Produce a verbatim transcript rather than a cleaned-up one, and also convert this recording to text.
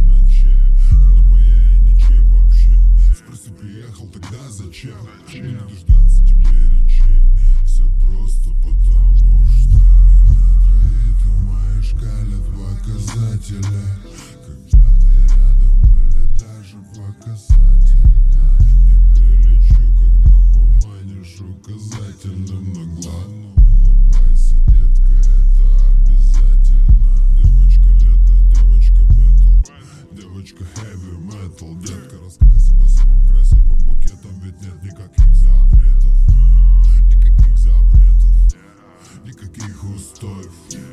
ночей. Она моя и ничей вообще. Спроси, приехал, тогда зачем? Не дождаться тебе речей. Все просто потому что на твоей ты моей шкале показатели. Когда ты рядом или даже по касательно. Не прилечу, когда поманишь указательным на главное. Улыбайся, детка, это обязательно. Девочка лето, девочка бэтл, девочка heavy metal. Детка, раскрой себя своим красивым букетом, ведь нет никаких запретов. Никаких запретов, никаких устоев.